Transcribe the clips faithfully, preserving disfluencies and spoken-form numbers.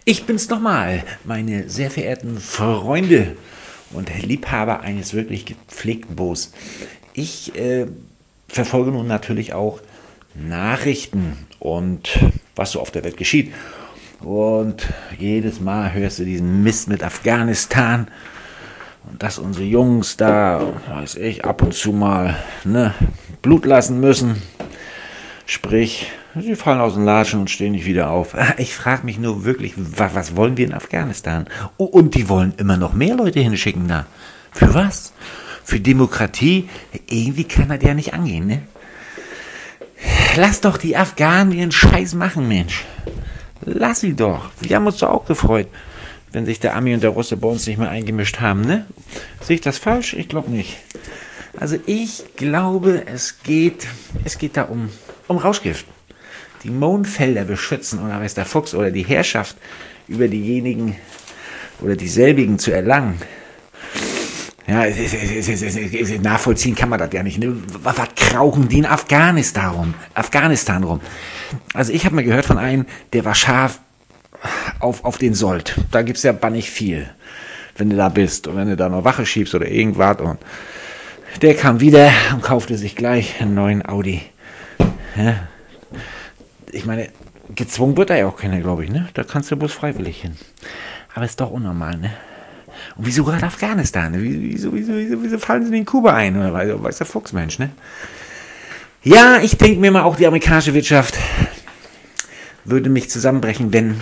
Ich bin's nochmal, meine sehr verehrten Freunde und Liebhaber eines wirklich gepflegten Boos. Ich äh, verfolge nun natürlich auch Nachrichten und was so auf der Welt geschieht. Und jedes Mal hörst du diesen Mist mit Afghanistan und dass unsere Jungs da, weiß ich, ab und zu mal ne, Blut lassen müssen. Sprich, sie fallen aus den Latschen und stehen nicht wieder auf. Ich frage mich nur wirklich, was, was wollen wir in Afghanistan? Oh, und die wollen immer noch mehr Leute hinschicken da. Für was? Für Demokratie? Irgendwie kann das ja nicht angehen, ne? Lass doch die Afghanen ihren Scheiß machen, Mensch. Lass sie doch. Wir haben uns doch auch gefreut, wenn sich der Ami und der Russe bei uns nicht mehr eingemischt haben, ne? Sehe ich das falsch? Ich glaube nicht. Also ich glaube, es geht, es geht da um, um Rauschgift. Die Mondfelder beschützen oder weiß der Fuchs oder die Herrschaft über diejenigen oder dieselbigen zu erlangen. Ja, es ist, es ist, es ist, es ist, nachvollziehen kann man das ja nicht. Ne? Was, was krauchen die in Afghanistan rum? Afghanistan rum. Also ich habe mal gehört von einem, der war scharf auf, auf den Sold. Da gibt's ja bannig viel, wenn du da bist und wenn du da noch Wache schiebst oder irgendwas. Und der kam wieder und kaufte sich gleich einen neuen Audi. Ja. Ich meine, gezwungen wird da ja auch keiner, glaube ich, ne? Da kannst du bloß freiwillig hin. Aber ist doch unnormal, ne? Und wieso gerade Afghanistan? Wieso, wieso, wieso, wieso fallen sie in Kuba ein? Oder weiß, weiß der Fuchsmensch, ne? Ja, ich denke mir mal, auch die amerikanische Wirtschaft würde mich zusammenbrechen, wenn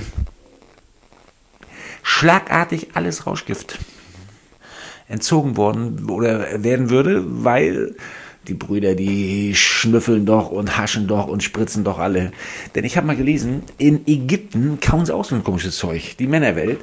schlagartig alles Rauschgift entzogen worden oder werden würde, weil die Brüder, die schnüffeln doch und haschen doch und spritzen doch alle. Denn ich habe mal gelesen, in Ägypten kauen sie auch so ein komisches Zeug. Die Männerwelt.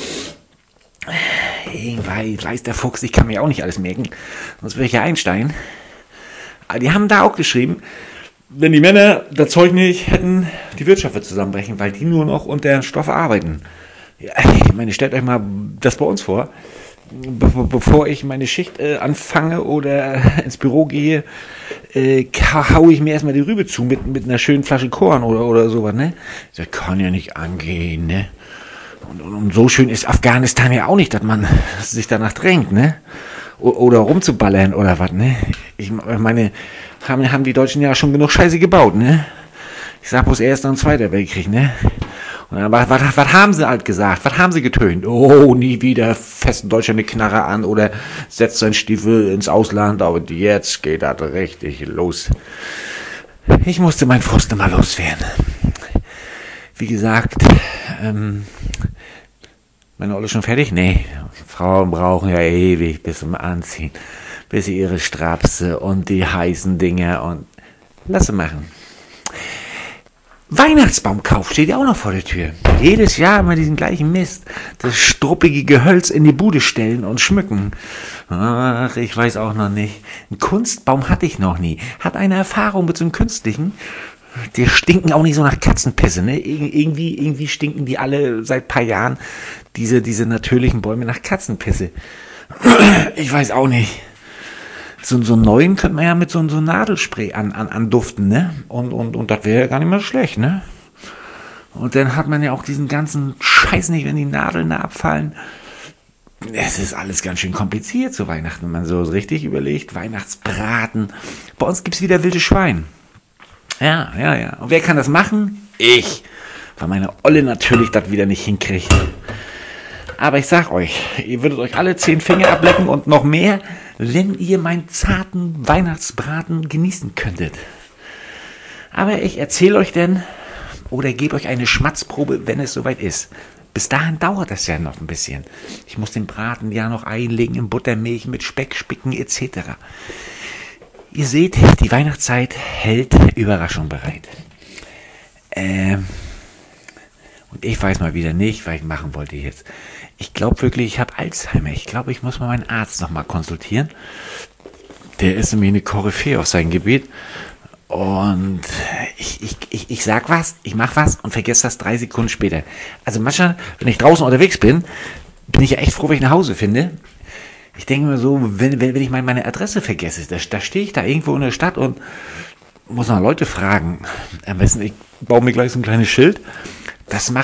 Irgendwie weiß der Fuchs, ich kann mir auch nicht alles merken. Sonst wäre ich ja Einstein. Aber die haben da auch geschrieben, wenn die Männer das Zeug nicht hätten, die Wirtschaft wird zusammenbrechen, weil die nur noch unter Stoff arbeiten. Ja, ich meine, stellt euch mal das bei uns vor. Be- bevor ich meine Schicht äh, anfange oder ins Büro gehe, äh, haue ich mir erstmal die Rübe zu mit, mit einer schönen Flasche Korn oder, oder sowas, ne? Das kann ja nicht angehen, ne? Und, und, und so schön ist Afghanistan ja auch nicht, dass man sich danach drängt, ne? O- oder rumzuballern oder was, ne? Ich meine, haben, haben die Deutschen ja schon genug Scheiße gebaut, ne? Ich sag bloß Erster und Zweiter Weltkrieg, ne? Und dann, was, was, was haben sie halt gesagt? Was haben sie getönt? Oh, nie wieder festen Deutschland eine Knarre an oder setzt seinen Stiefel ins Ausland, aber jetzt geht das richtig los. Ich musste meinen Frust mal loswerden. Wie gesagt, ähm, meine Olle schon fertig? Nee, Frauen brauchen ja ewig bis zum Anziehen, bis sie ihre Strapse und die heißen Dinger und lass sie machen. Weihnachtsbaumkauf steht ja auch noch vor der Tür. Jedes Jahr immer diesen gleichen Mist. Das struppige Gehölz in die Bude stellen und schmücken. Ach, ich weiß auch noch nicht. Einen Kunstbaum hatte ich noch nie. Hat eine Erfahrung mit so einem künstlichen. Die stinken auch nicht so nach Katzenpisse, ne? Ir- irgendwie, irgendwie stinken die alle seit ein paar Jahren, diese, diese natürlichen Bäume, nach Katzenpisse. Ich weiß auch nicht. So, so einen neuen könnte man ja mit so, so einem Nadelspray an, an, anduften, ne? Und, und, und das wäre ja gar nicht mehr schlecht, ne? Und dann hat man ja auch diesen ganzen Scheiß nicht, wenn die Nadeln da abfallen. Es ist alles ganz schön kompliziert zu Weihnachten, wenn man so richtig überlegt. Weihnachtsbraten. Bei uns gibt's wieder wildes Schwein. Ja, ja, ja. Und wer kann das machen? Ich. Weil meine Olle natürlich das wieder nicht hinkriegt. Aber ich sag euch, ihr würdet euch alle zehn Finger ablecken und noch mehr, wenn ihr meinen zarten Weihnachtsbraten genießen könntet. Aber ich erzähle euch denn oder gebe euch eine Schmatzprobe, wenn es soweit ist. Bis dahin dauert das ja noch ein bisschen. Ich muss den Braten ja noch einlegen in Buttermilch mit Speck spicken et cetera. Ihr seht, die Weihnachtszeit hält Überraschung bereit. Ähm, und ich weiß mal wieder nicht, was ich machen wollte jetzt. Ich glaube wirklich, ich habe Alzheimer. Ich glaube, ich muss mal meinen Arzt nochmal konsultieren. Der ist nämlich eine Koryphäe auf seinem Gebiet. Und ich, ich, ich, ich sag was, ich mach was und vergesse das drei Sekunden später. Also manchmal, wenn ich draußen unterwegs bin, bin ich ja echt froh, wenn ich nach Hause finde. Ich denke mir so, wenn, wenn, wenn ich mal meine Adresse vergesse, da, da stehe ich da irgendwo in der Stadt und muss noch Leute fragen. Am besten, ich baue mir gleich so ein kleines Schild. Das mache